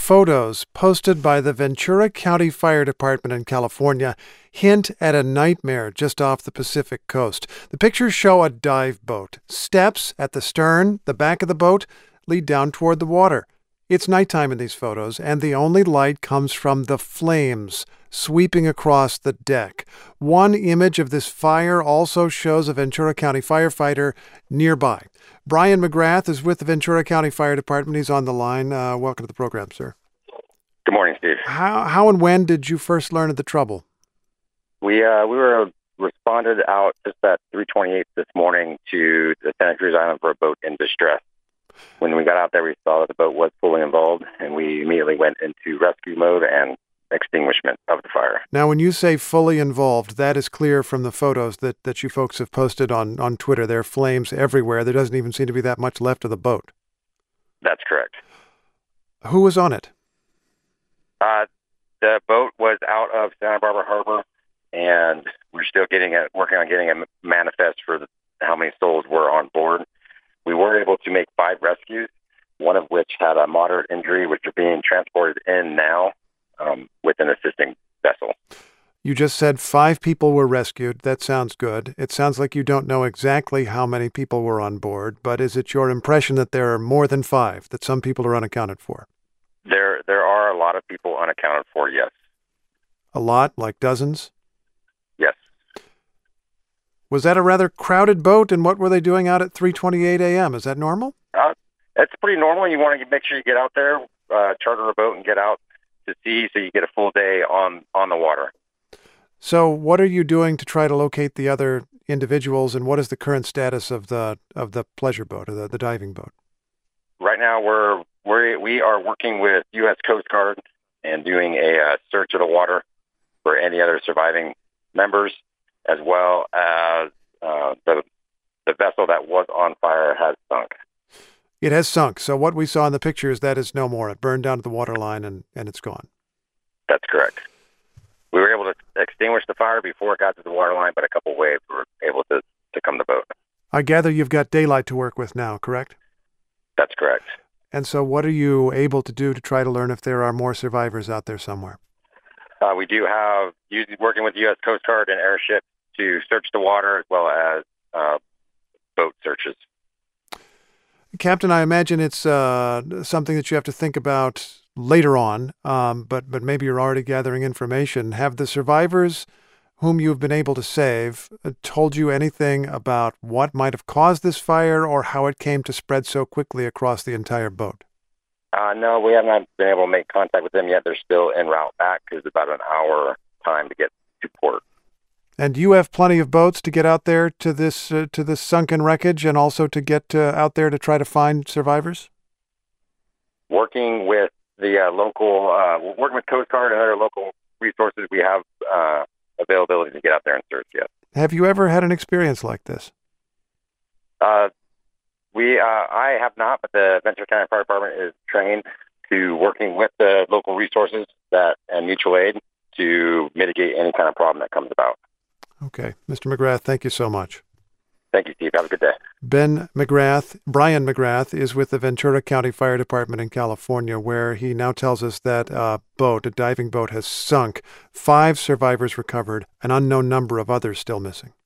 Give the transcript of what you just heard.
photos posted by the Ventura County Fire Department in California hint at a nightmare just off the Pacific coast. The pictures show a dive boat. Steps at the stern, the back of the boat, lead down toward the water. It's nighttime in these photos, and the only light comes from the flames sweeping across the deck. One image of this fire also shows a Ventura County firefighter nearby. Brian McGrath is with the Ventura County Fire Department. He's on the line. Welcome to the program, sir. Good morning, Steve. How and when did you first learn of the trouble? We were responded out just at 3:28 this morning to the Santa Cruz Island for a boat in distress. When we got out there, we saw that the boat was fully involved, and we immediately went into rescue mode and extinguishment of the fire. Now, when you say fully involved, that is clear from the photos that you folks have posted on Twitter. There are flames everywhere. There doesn't even seem to be that much left of the boat. That's correct. Who was on it? The boat was out of Santa Barbara Harbor, and we're still working on getting a manifest for how many souls were on board. We were able to make 5 rescues, one of which had a moderate injury, which are being transported in now with an assisting vessel. You just said 5 people were rescued. That sounds good. It sounds like you don't know exactly how many people were on board, but is it your impression that there are more than 5, that some people are unaccounted for? There are a lot of people unaccounted for, yes. A lot? Like dozens? Yes. Was that a rather crowded boat, and what were they doing out at 3:28 a.m.? Is that normal? That's pretty normal. You want to make sure you get out there, charter a boat, and get out to sea so you get a full day on the water. So what are you doing to try to locate the other individuals, and what is the current status of the pleasure boat, or the diving boat? Right now, we are working with U.S. Coast Guard and doing a search of the water for any other surviving members, as well as the vessel that was on fire has sunk. It has sunk. So what we saw in the pictures, that is no more. It burned down to the waterline and it's gone. That's correct. We were able to extinguish the fire before it got to the waterline, but a couple waves were able to come to boat. I gather you've got daylight to work with now, correct? That's correct. And so what are you able to do to try to learn if there are more survivors out there somewhere? We do have, working with the U.S. Coast Guard and airship to search the water, as well as boat searches. Captain, I imagine it's something that you have to think about later on, but maybe you're already gathering information. Have the survivors whom you've been able to save told you anything about what might have caused this fire or how it came to spread so quickly across the entire boat? No, we have not been able to make contact with them yet. They're still en route back because it's about an hour time to get to port. And you have plenty of boats to get out there to this sunken wreckage, and also to get out there to try to find survivors? Working with the working with Coast Guard and other local resources, we have availability to get out there and search, yes. Have you ever had an experience like this? I have not, but the Ventura County Fire Department is trained to working with the local resources and mutual aid to mitigate any kind of problem that comes about. Okay. Mr. McGrath, thank you so much. Thank you, Steve. Have a good day. Brian McGrath is with the Ventura County Fire Department in California, where he now tells us that a diving boat has sunk. 5 survivors recovered, an unknown number of others still missing.